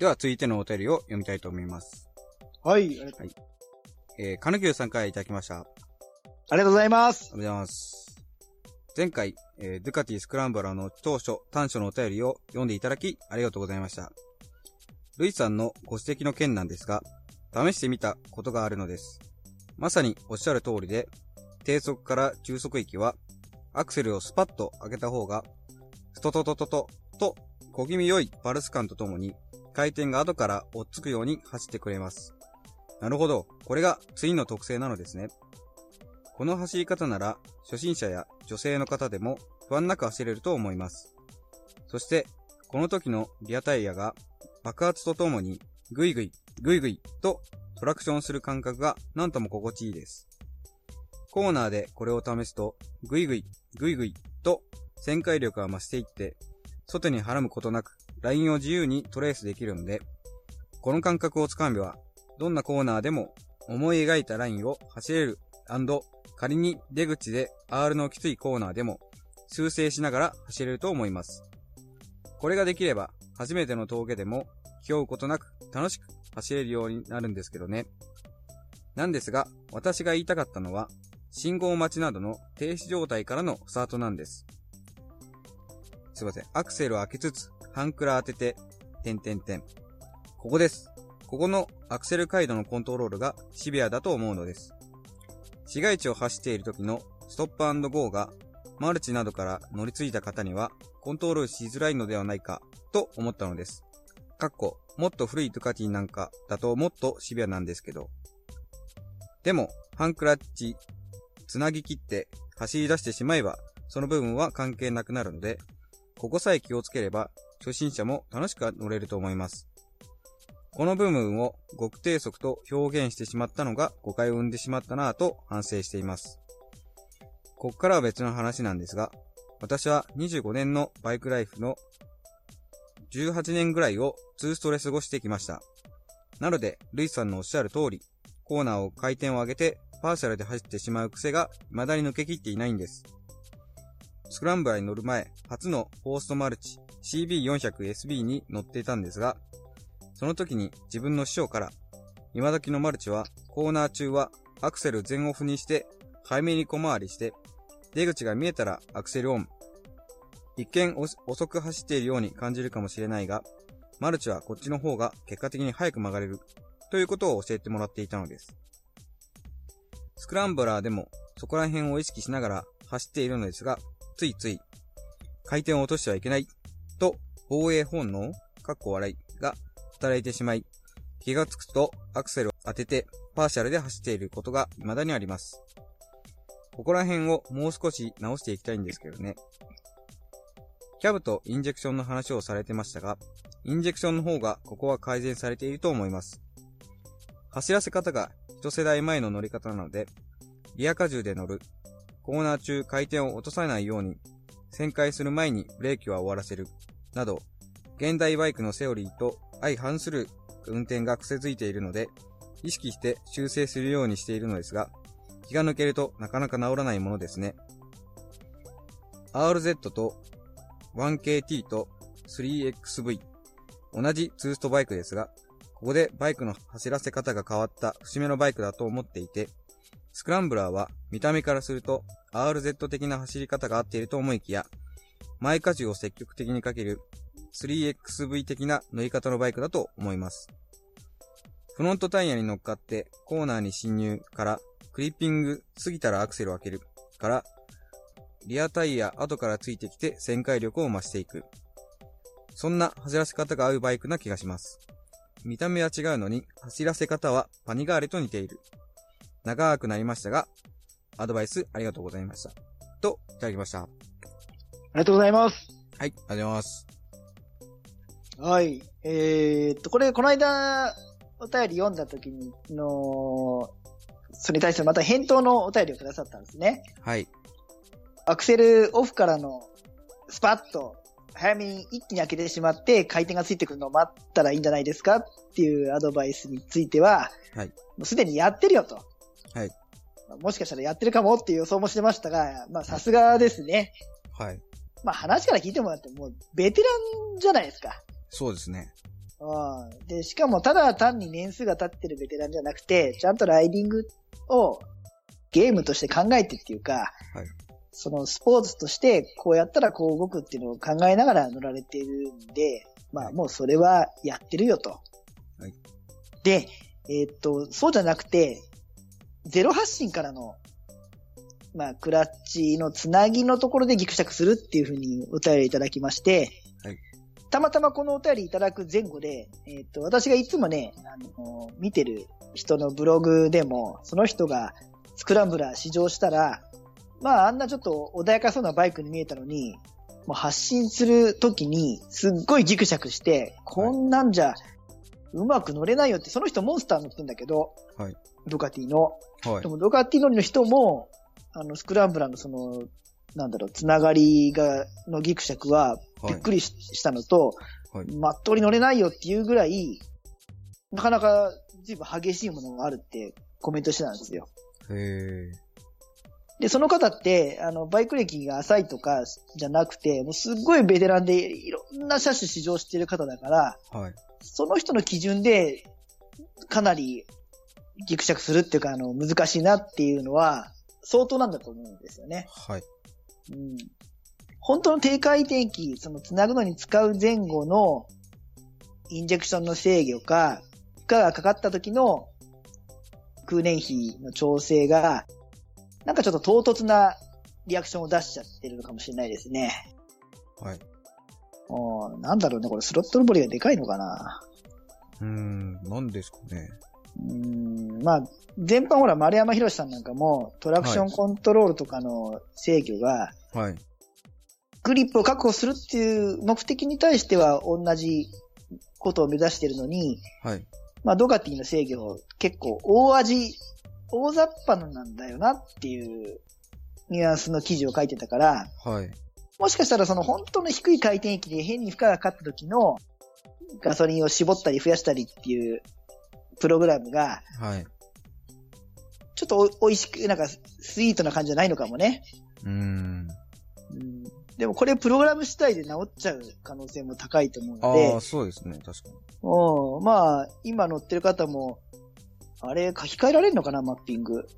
では続いてのお便りを読みたいと思います。 はい。 カヌキューさんからいただきました。 ありがとうございます。 ありがとうございます。前回、ドゥカティスクランブラーの短所のお便りを読んでいただき、ありがとうございました。ルイさんのご指摘の件なんですが、試してみたことがあるのです。まさにおっしゃる通りで、低速から中速域は、アクセルをスパッと上げた方が、ストトトトトと小気味良いパルス感とともに、回転が後から追っつくように走ってくれます。なるほど、これがツインの特性なのですね。この走り方なら、初心者や女性の方でも不安なく走れると思います。そして、この時のリアタイヤが爆発とともにグイグイ、グイグイとトラクションする感覚がなんとも心地いいです。コーナーでこれを試すと、グイグイ、グイグイと旋回力が増していって、外にはらむことなくラインを自由にトレースできるので、この感覚をつかめば、どんなコーナーでも思い描いたラインを走れる&仮に出口で R のきついコーナーでも修正しながら走れると思います。これができれば初めての峠でも気負うことなく楽しく走れるようになるんですけどね。なんですが、私が言いたかったのは信号待ちなどの停止状態からのスタートなんです。すいません。アクセルを開けつつハンクラ当ててここです。ここのアクセル回路のコントロールがシビアだと思うのです。市街地を走っている時のストップ&ゴーがマルチなどから乗り継いだ方にはコントロールしづらいのではないかと思ったのです。もっと古いドゥカティなんかだともっとシビアなんですけど。でも、ハンクラッチ、つなぎ切って走り出してしまえばその部分は関係なくなるので、ここさえ気をつければ初心者も楽しく乗れると思います。この部分を極低速と表現してしまったのが誤解を生んでしまったなぁと反省しています。こっからは別の話なんですが、私は25年のバイクライフの18年ぐらいを2ストで過ごしてきました。なので、ルイさんのおっしゃる通り、コーナーを回転を上げてパーシャルで走ってしまう癖が未だに抜けきっていないんです。スクランブラーに乗る前、初のフォーストマルチ CB400SB に乗っていたんですが、その時に自分の師匠から、今時のマルチはコーナー中はアクセル全オフにして背面に小回りして出口が見えたらアクセルオン。一見遅く走っているように感じるかもしれないが、マルチはこっちの方が結果的に速く曲がれるということを教えてもらっていたのです。スクランブラーでもそこら辺を意識しながら走っているのですが、ついつい回転を落としてはいけないと防衛本能笑いが働いてしまい、気がつくとアクセルを当ててパーシャルで走っていることが未だにあります。ここら辺をもう少し直していきたいんですけどね。キャブとインジェクションの話をされてましたが、インジェクションの方がここは改善されていると思います。走らせ方が一世代前の乗り方なので、リア荷重で乗る、コーナー中回転を落とさないように、旋回する前にブレーキは終わらせる、など、現代バイクのセオリーと相反する運転が癖づいているので、意識して修正するようにしているのですが、気が抜けるとなかなか治らないものですね。RZ と 1KT と 3XV、同じツーストバイクですが、ここでバイクの走らせ方が変わった節目のバイクだと思っていて、スクランブラーは見た目からすると RZ 的な走り方が合っていると思いきや、前荷重を積極的にかける 3XV 的な乗り方のバイクだと思います。フロントタイヤに乗っかってコーナーに進入からクリッピング過ぎたらアクセルを開けるからリアタイヤ後からついてきて旋回力を増していく。そんな走らせ方が合うバイクな気がします。見た目は違うのに走らせ方はパニガーレと似ている。長くなりましたが、アドバイスありがとうございました。と、いただきました。ありがとうございます。 はい、ありがとうございます。 はい。この間、お便り読んだ時にそれに対するまた返答のお便りをくださったんですね。 はい。 アクセルオフからのスパッと早めに一気に開けてしまって回転がついてくるのを待ったらいいんじゃないですかっていうアドバイスについては、 はい。 もうすでにやってるよと。 はい。 もしかしたらやってるかもっていう予想もしてましたが、まあさすがですね。 はい。 まあ話から聞いてもらってもうベテランじゃないですか。 そうですね。 で、しかもただ単に年数が経ってるベテランじゃなくて、ちゃんとライディングをゲームとして考えてっていうか、 はい。 そのスポーツとしてこうやったらこう動くっていうのを考えながら乗られているんで、まあもうそれはやってるよと。 はい。 で、そうじゃなくて、ゼロ発進からの、まあクラッチのつなぎのところでギクシャクするっていうふうにお便りいただきまして、 はい。 たまたまこのお便りいただく前後で、私がいつもね、見てる人のブログでも、その人がスクランブラー試乗したら、まああんなちょっと穏やかそうなバイクに見えたのに、もう発進するときにすっごいギクシャクして、こんなんじゃうまく乗れないよって、その人モンスター乗ってんだけど、 はい。 ドカティの。 はい。 でもドカティ乗りの人も、スクランブラーのその、つながりのギクシャクは、びっくりしたのと、 はい。 まっとうに乗れないよっていうぐらい、なかなか随分激しいものがあるってコメントしてたんですよ。 へー。 で、その方って、バイク歴が浅いとかじゃなくて、もうすっごいベテランでいろんな車種試乗してる方だから、 はい。 その人の基準で、かなりギクシャクするっていうか、難しいなっていうのは、相当なんだと思うんですよね。 はい。 うん。本当の低回転機、その繋ぐのに使う前後のインジェクションの制御か、負荷がかかった時の空燃費の調整が、なんかちょっと唐突なリアクションを出しちゃってるのかもしれないですね。 はい。 なんだろうね、これスロットルボリがでかいのかな。 なんですかね。 まあ、全般ほら、丸山博さんなんかも、トラクションコントロールとかの制御が、 はい。 グリップを確保するっていう目的に対しては同じことを目指してるのに、 はい。 まあ、ドカティの制御結構大雑把なんだよなっていうニュアンスの記事を書いてたから、 はい。 もしかしたらその本当の低い回転域で変に負荷がかかった時のガソリンを絞ったり増やしたりっていうプログラムが、 はい。 ちょっと美味しく、なんかスイートな感じじゃないのかもね。でもこれプログラム次第で治っちゃう可能性も高いと思うので。 そうですね、確かに。 まあ、今乗ってる方も、あれ書き換えられるのかな、マッピング。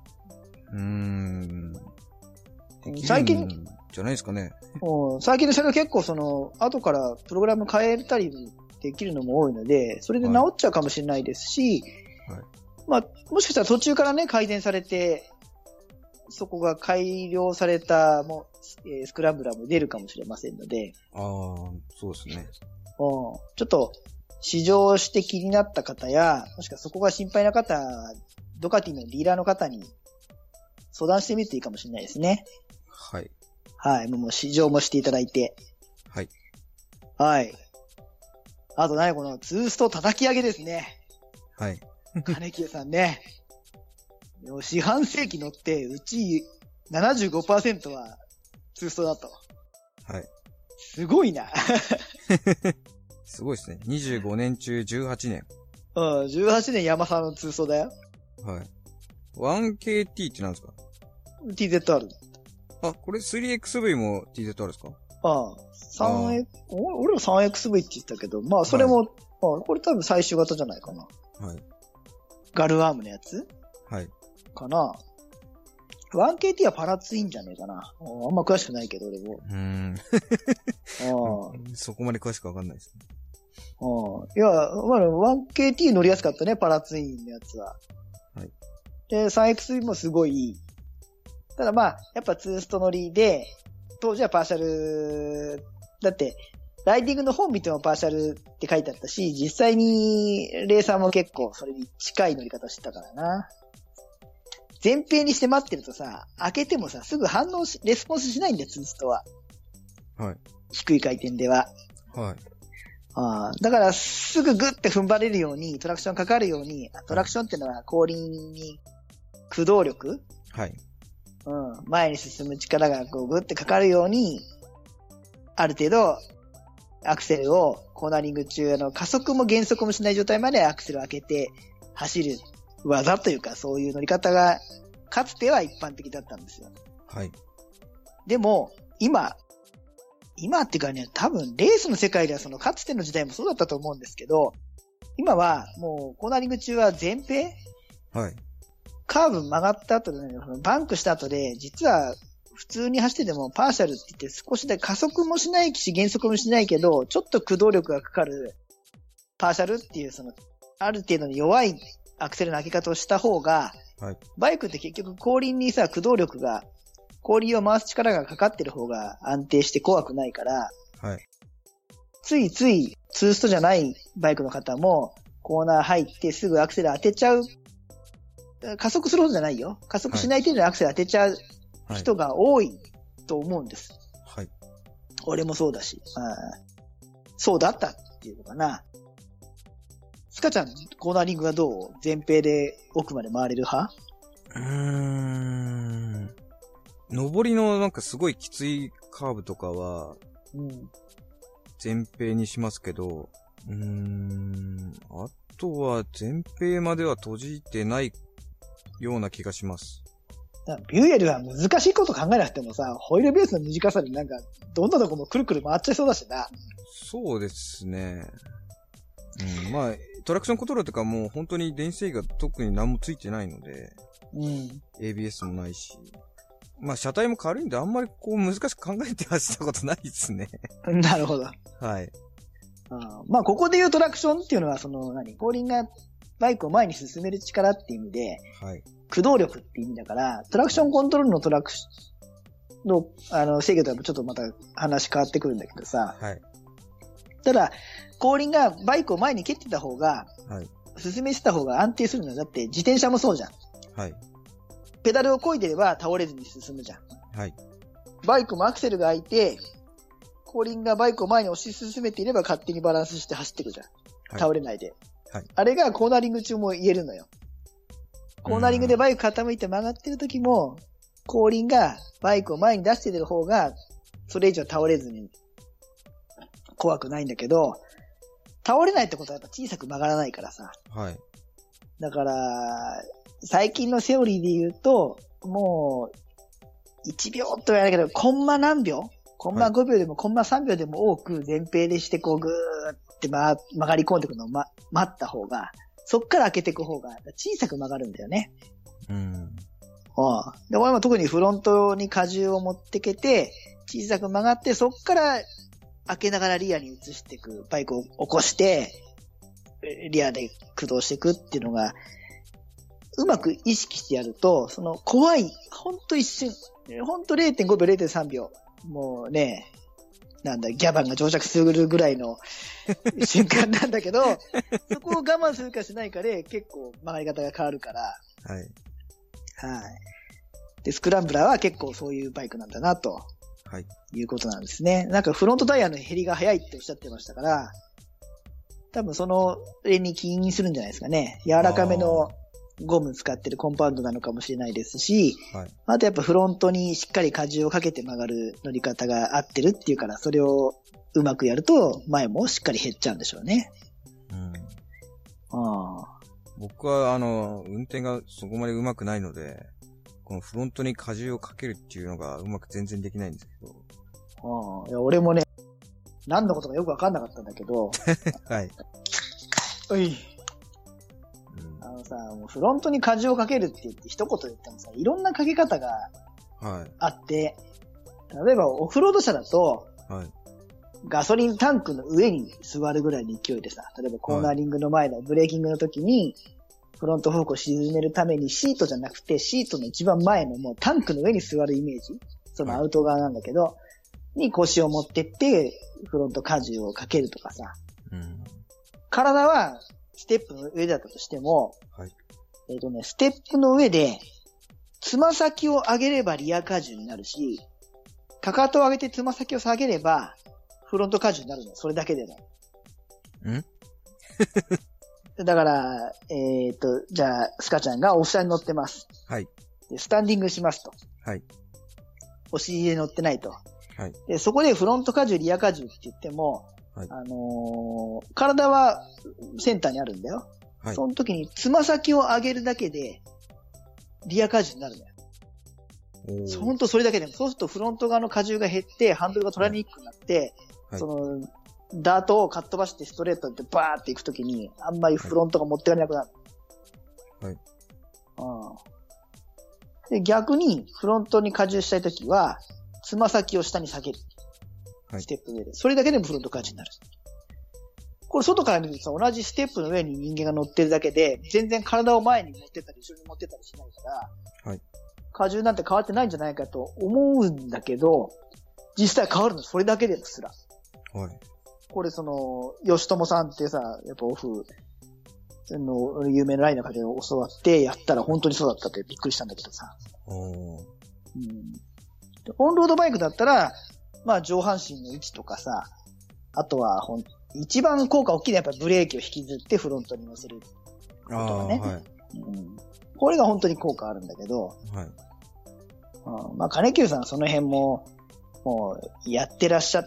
最近、 じゃないですかね。 最近の車両結構後からプログラム変えたりできるのも多いので、それで治っちゃうかもしれないですし、はい、まあ、もしかしたら途中からね、改善されて、そこが改良されたスクランブラーも出るかもしれませんので。 そうですね。 ちょっと、試乗して気になった方や、もしくはそこが心配な方、ドカティのディーラーの方に相談してみるといいかもしれないですね。 はい。 はい。もう試乗もしていただいて。 はい。 はい。あとこのツースト叩き上げですね。 はい。 金木さんね。四半世紀乗って、うち 75% はツーストだと。 はい。 すごいな。 すごいですね。25年中18年。 18年山沢のツーストだよ。 はい。1KT って何ですか？ TZR。 これ 3XV も TZR ですか？ 俺は 3XV って言ったけど、まあそれも、はい、これ多分最終型じゃないかな。 はい。 ガルアームのやつ？ はい。 かな。1KT はパラツインじゃねえかな。あんま詳しくないけど、俺も。 そこまで詳しくわかんないですね。 いや、1KT 乗りやすかったね、パラツインのやつは。 はい。 で、3XV もすごいいい。ただまあ、やっぱツースト乗りで、当時はパーシャル、だって、ライディングの本見てもパーシャルって書いてあったし、実際にレーサーも結構それに近い乗り方してたからな。前平にして待ってるとさ、開けてもさ、すぐレスポンスしないんだよ、ツーストは。 はい。 低い回転では。 はい。 だから、すぐグッて踏ん張れるように、トラクションかかるように、トラクションってのは後輪に駆動力？ はい。 前に進む力がこうグッてかかるように、ある程度、アクセルをコーナリング中、加速も減速もしない状態までアクセルを開けて走る技というか、そういう乗り方が、かつては一般的だったんですよ。 はい。 でも、今、 今っていうかね、多分レースの世界ではかつての時代もそうだったと思うんですけど、今はもうコーナリング中は前平はい。 カーブ曲がった後でね、バンクした後で、実は普通に走っててもパーシャルって言って少しで加速もしないし減速もしないけど、ちょっと駆動力がかかるパーシャルっていうある程度の弱いアクセルの上げ方をした方が、 はい。 バイクって結局後輪にさ、駆動力が、後輪を回す力がかかってる方が安定して怖くないから、 はい。 ついついツーストじゃないバイクの方もコーナー入ってすぐアクセル当てちゃう。加速するほどじゃないよ。加速しない程度にアクセル当てちゃう人が多いと思うんです。 はい。 俺もそうだし。そうだったっていうのかな。スカちゃん、コーナリングはどう？前平で奥まで回れる派？ 上りのなんかすごいきついカーブとかは、前平にしますけど、あとは前平までは閉じてないような気がします。 ビューエルは難しいこと考えなくてもさ、ホイールベースの短さでなんか、どんなとこもくるくる回っちゃいそうだしな。 そうですね。まあ、トラクションコントロールとかもう本当に電子制御が特に何もついてないので、ABS もないし、まあ車体も軽いんであんまりこう難しく考えて走ったことないですね。 なるほど。 はい。 まあここで言うトラクションっていうのは後輪がバイクを前に進める力っていう意味で、 はい。 駆動力って意味だから、トラクションコントロールの制御とはちょっとまた話変わってくるんだけどさ。 はい。 ただ、後輪がバイクを前に蹴ってた方が、 はい。 進めてた方が安定するんだ。だって自転車もそうじゃん。 はい。 ペダルを漕いでれば倒れずに進むじゃん。 はい。 バイクもアクセルが開いて、後輪がバイクを前に押し進めていれば勝手にバランスして走っていくじゃん。はい、倒れないで。はい。あれがコーナリング中も言えるのよ。コーナリングでバイク傾いて曲がってる時も、後輪がバイクを前に出してる方が、それ以上倒れずに怖くないんだけど、倒れないってことはやっぱ小さく曲がらないからさ。 はい。 だから、最近のセオリーで言うと、もう、1秒とは言わないけど、コンマ何秒コンマ5秒でもコンマ3秒でも多く前平でしてこうぐーって曲がり込んでくるのを、待った方が、そっから開けていく方が小さく曲がるんだよね。で、俺も特にフロントに荷重を持ってけて、小さく曲がって、そっから開けながらリアに移していく、バイクを起こして、リアで駆動していくっていうのが、うまく意識してやると、怖い、ほんと一瞬、ほんと 0.5 秒、0.3 秒、もうね、ギャバンが到着するぐらいの瞬間なんだけど、そこを我慢するかしないかで結構曲がり方が変わるから。はい。はい。で、スクランブラーは結構そういうバイクなんだな、と。はい。いうことなんですね。なんかフロントタイヤの減りが早いっておっしゃってましたから、多分れに起因するんじゃないですかね。柔らかめのゴム使ってるコンパウンドなのかもしれないですし、はい、あとやっぱフロントにしっかり荷重をかけて曲がる乗り方が合ってるっていうから、それをうまくやると前もしっかり減っちゃうんでしょうね。 僕は運転がそこまでうまくないので、このフロントに荷重をかけるっていうのがうまく全然できないんですけど。 いや俺もね、何のことかよくわかんなかったんだけど。はい。もうフロントに荷重をかけるって言って一言言ってもさ、いろんなかけ方があって、例えばオフロード車だと、ガソリンタンクの上に座るぐらいの勢いでさ、例えばコーナーリングの前のブレーキングの時に、フロントフォークを沈めるためにシートじゃなくて、シートの一番前のもうタンクの上に座るイメージ、そのアウト側なんだけど、に腰を持ってって、フロント荷重をかけるとかさ、体はステップの上だったとしても、ステップの上で、つま先を上げればリア荷重になるし、かかとを上げてつま先を下げれば、フロント荷重になるのよ。それだけでね。だから、じゃあ、スカちゃんがオフ車に乗ってます。はい。で、スタンディングしますと。はい。お尻で乗ってないと。はい。で、そこでフロント荷重、リア荷重って言っても、はい。体はセンターにあるんだよ。はい。その時につま先を上げるだけで、リア荷重になるんだよ。 ほんとそれだけでも、そうするとフロント側の荷重が減って、ハンドルが取られにくくなって、 はい、 ダートをかっ飛ばしてストレートでバーって行くときに、あんまりフロントが持ってかれなくなる。 はい。 で、逆に、フロントに荷重したいときは、つま先を下に下げる。 はい。 ステップ上で。それだけでもフロント荷重になる。これ外から見るとさ、同じステップの上に人間が乗ってるだけで、全然体を前に持ってったり、後ろに持ってったりしないから、 はい。 荷重なんて変わってないんじゃないかと思うんだけど、実際変わるのそれだけですら。 はい。 これ吉友さんってさ、やっぱオフの有名なライナーから教わってやったら本当にそうだったってびっくりしたんだけどさ。オンロードバイクだったら、まあ上半身の位置とかさ、あとは一番効果大きいのはやっぱブレーキを引きずってフロントに乗せることがね。はい。これが本当に効果あるんだけど、はい。まあ金久さんはその辺もうやってらっしゃって、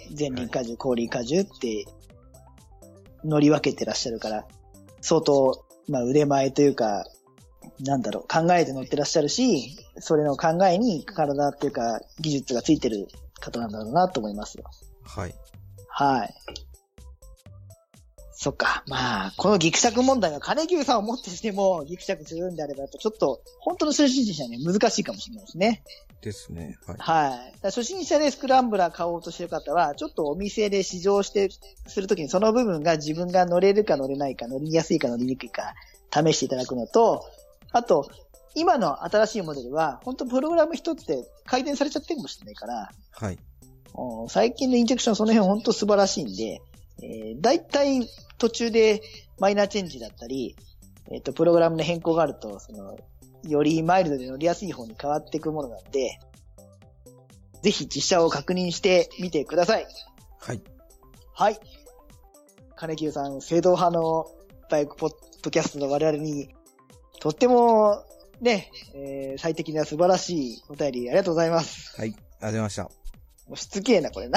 前輪荷重、後輪荷重って乗り分けてらっしゃるから、相当、まあ腕前というか、考えて乗ってらっしゃるし、それの考えに体っていうか技術がついてる方なんだろうなと思いますよ。 はい。 はい。そっか。まあ、このギクシャク問題は金久さんをもってしてもギクシャクするんであれば、ちょっと、本当の初心者には難しいかもしれないですね。 ですね。はい。 はい。初心者でスクランブラー買おうとしてる方は、ちょっとお店で試乗するときにその部分が自分が乗れるか乗れないか、乗りやすいか乗りにくいか、試していただくのと、あと、今の新しいモデルは、本当プログラム一つで改善されちゃってるかもしれないから、 はい。 最近のインジェクションその辺本当素晴らしいんで、だいたい途中でマイナーチェンジだったり、プログラムの変更があると、よりマイルドで乗りやすい方に変わっていくものなんで、ぜひ実車を確認してみてください。 はい。 はい。金久さん、正統派のバイクポッドキャストの我々に、とっても、ね、最適な素晴らしいお便りありがとうございます。 はい。ありがとうございました。 もうしつけえな、これな。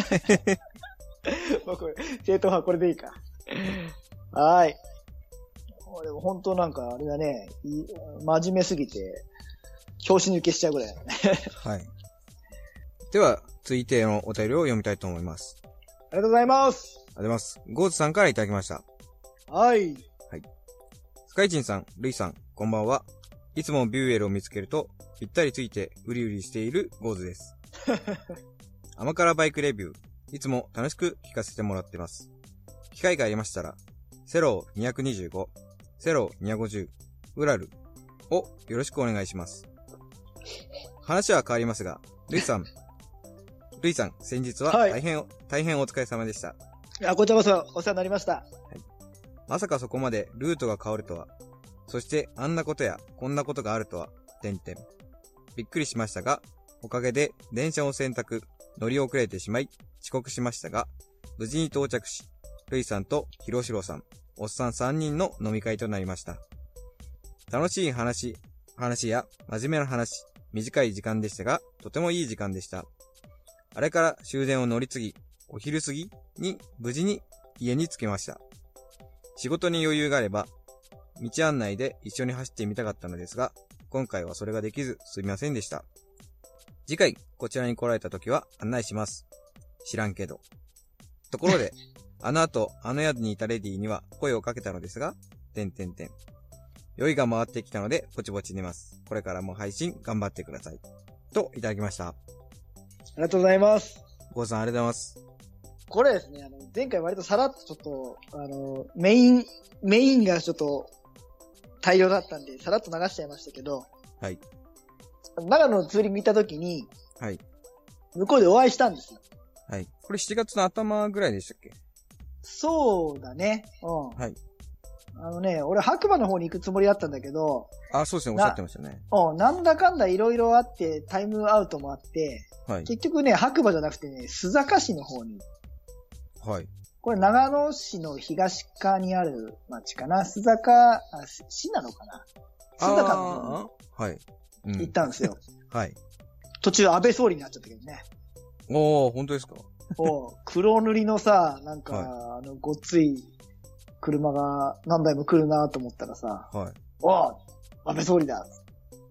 もうこれ、正統派これでいいか。はい。でも本当なんかあれだね、真面目すぎて、拍子抜けしちゃうぐらいだね。 はい。では、続いてのお便りを読みたいと思います。 ありがとうございます。 ありがとうございます。ゴーズさんからいただきました。 はい。 はい。スカイチンさん、ルイさん、こんばんは。いつもビューエルを見つけると、ぴったりついてウリウリしているゴーズです。甘辛バイクレビュー、いつも楽しく聞かせてもらってます。機会がありましたら、セロー225、セロー250、ウラルをよろしくお願いします。話は変わりますが、ルイさん、先日は大変お疲れ様でした。 こちらこそお世話になりました。はい。 まさかそこまでルートが変わるとは、そしてあんなことやこんなことがあるとは、びっくりしましたが、おかげで電車を選択、乗り遅れてしまい、遅刻しましたが、無事に到着し、ルイさんとヒロシロさん、おっさん3人の飲み会となりました。楽しい話や真面目な話、短い時間でしたが、とてもいい時間でした。あれから終電を乗り継ぎ、お昼過ぎに無事に家に着けました。仕事に余裕があれば、道案内で一緒に走ってみたかったのですが、今回はそれができずすみませんでした。次回、こちらに来られた時は案内します。知らんけど。ところで、あの後、あの宿にいたレディには声をかけたのですが、酔いが回ってきたので、ぼちぼち寝ます。これからも配信頑張ってください。と、いただきました。ありがとうございます。 ゴーさん、ありがとうございます。 これですね、前回割とさらっとちょっと、メインがちょっと大量だったんで、さらっと流しちゃいましたけど、 はい。 長野のツーリング行った時に、 はい。 向こうでお会いしたんですよ。 はい。これ7月の頭ぐらいでしたっけ？ そうだね。うん。 はい。 俺白馬の方に行くつもりだったんだけど、 そうですね、おっしゃってましたね。 なんだかんだいろいろあって、タイムアウトもあって、はい。結局ね、白馬じゃなくてね、須坂市の方に。 はい。 これ長野市の東側にある町かな。須坂、市なのかな。須坂の方に。はい。行ったんですよ。 はい。 途中安倍総理になっちゃったけどね。 本当ですか？ 黒塗りのさ、なんか、はい、ごっつい車が何台も来るなと思ったらさ、はい。安倍総理だ。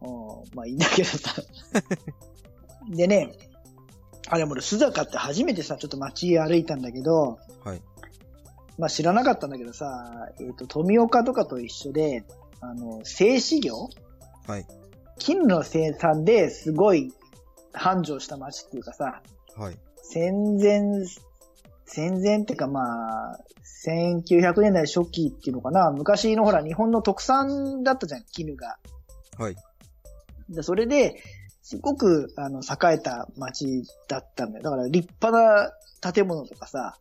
まあいいんだけどさ。でね、あれも俺、須坂って初めてさ、ちょっと街歩いたんだけど、 はい。 まあ知らなかったんだけどさ、富岡とかと一緒で、製紙業はい。 絹の生産ですごい繁盛した街っていうかさ、 はい。 戦前っていうかまあ、1900年代初期っていうのかな、昔のほら日本の特産だったじゃん、絹が。 はい。 で、それで、すごく、栄えた街だったんだよ。だから立派な建物とかさ、 はい、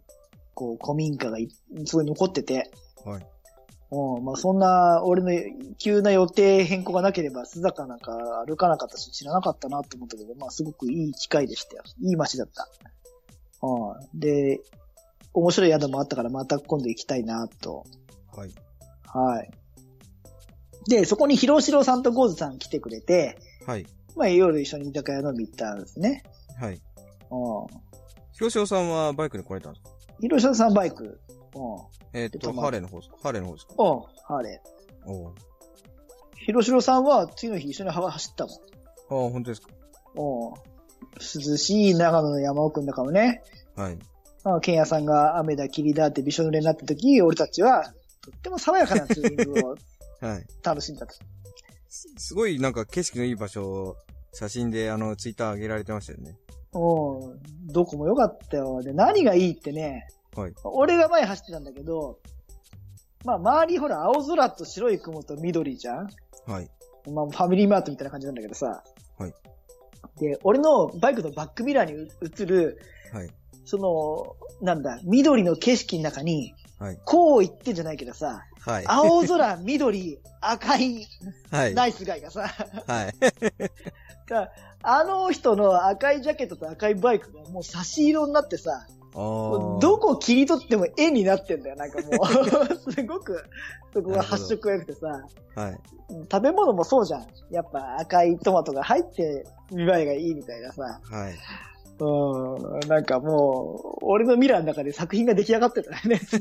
こう、古民家がすごい残ってて、 はい。 まあそんな、俺の急な予定変更がなければ、須坂なんか歩かなかったし、知らなかったなと思ったけど、まあすごくいい機会でしたよ。いい街だった。で、面白い宿もあったから、また今度行きたいなと。 はい。 はい。で、そこに広城さんとゴーズさん来てくれて、 はい。 まあ夜一緒に居酒屋飲み行ったんですね。 はい。広城さんはバイクに来られたんですか？ 広城さんバイク。 ハーレーの方ですか？ハーレーの方ですか？ ハーレー。 お広城さんは次の日一緒に走ったもん。 本当ですか？ 涼しい長野の山奥の中をね。 はい。 ケンヤさんが雨だ霧だってびしょ濡れになった時、俺たちはとっても爽やかなツーリングをはい。 楽しんだと。 すごいなんか景色のいい場所を写真でツイッター上げられてましたよね。 どこも良かったよ。で、何がいいってね、 はい。 俺が前走ってたんだけど、まあ周りほら青空と白い雲と緑じゃん？ はい。 まあファミリーマートみたいな感じなんだけどさ。 はい。 で、俺のバイクのバックミラーに映る、 はい。 なんだ、緑の景色の中に、 はい。 こう言ってんじゃないけどさ、 はい。 青空、緑、赤い、 はい。 ナイスガイがさ、 はい。 あの人の赤いジャケットと赤いバイクがもう差し色になってさ、どこ切り取っても絵になってんだよ、なんかもう。すごく、そこが発色が良くてさ、 はい。 食べ物もそうじゃん。やっぱ赤いトマトが入って見栄えがいいみたいなさ。 はい。 なんかもう、俺のミラーの中で作品が出来上がってたよね、常に。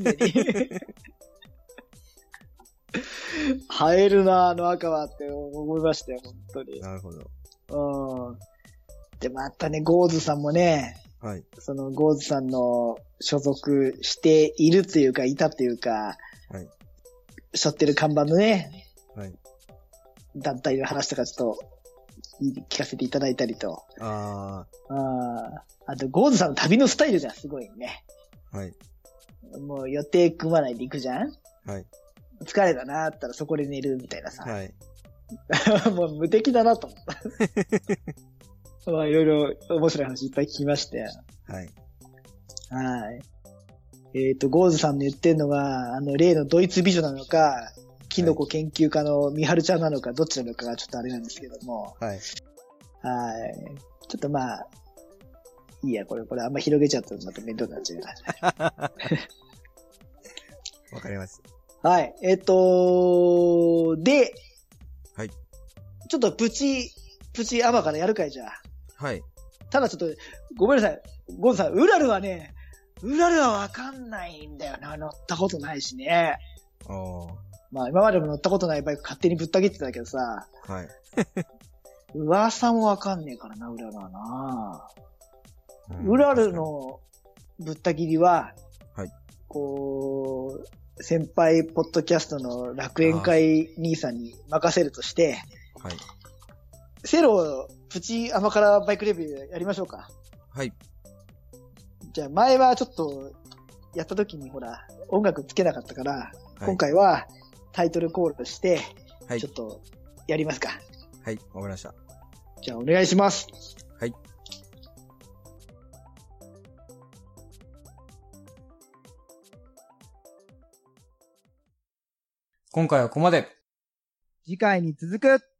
映えるな、あの赤はって思いましたよ、本当に。 なるほど。 で、またね、ゴーズさんもね、 はい。 そのゴーズさんの所属しているというか、いたというか、 はい。 背負ってる看板のね、 はい。 団体の話とかちょっと聞かせていただいたりと。あと、ゴーズさんの旅のスタイルがすごいね。 はい。 もう予定組まないで行くじゃん？ はい。 疲れたなーったらそこで寝るみたいなさ。 はい。 もう無敵だなと思った。まあいろいろ面白い話いっぱい聞きまして。 はい。 はい。ゴーズさんの言ってんのが、例のドイツ美女なのか、キノコ研究家のミハルちゃんなのか、どっちなのかがちょっとあれなんですけども。 はい。 はい。ちょっとまあ、いいや、これあんま広げちゃうとまた面倒になっちゃうから。 わかります。 はい。で、 はい。 ちょっとプチアマからやるかいじゃあ。 はい。 ただちょっと、ごめんなさい。ゴンさん、ウラルはわかんないんだよな。乗ったことないしね。まあ今までも乗ったことないバイク勝手にぶった切ってたけどさ。 はい。 噂もわかんねえからな、ウラルはな。ウラルのぶった切りは、 はい。 こう、先輩ポッドキャストの楽園会兄さんに任せるとして、 はい。 セロプチ甘辛バイクレビューやりましょうか。 はい。 じゃあ前はちょっとやった時にほら音楽つけなかったから、はい、今回はタイトルコールして、はい、ちょっとやりますか。 はい、わかりました。 じゃあお願いします。 はい。今回はここまで。 次回に続く。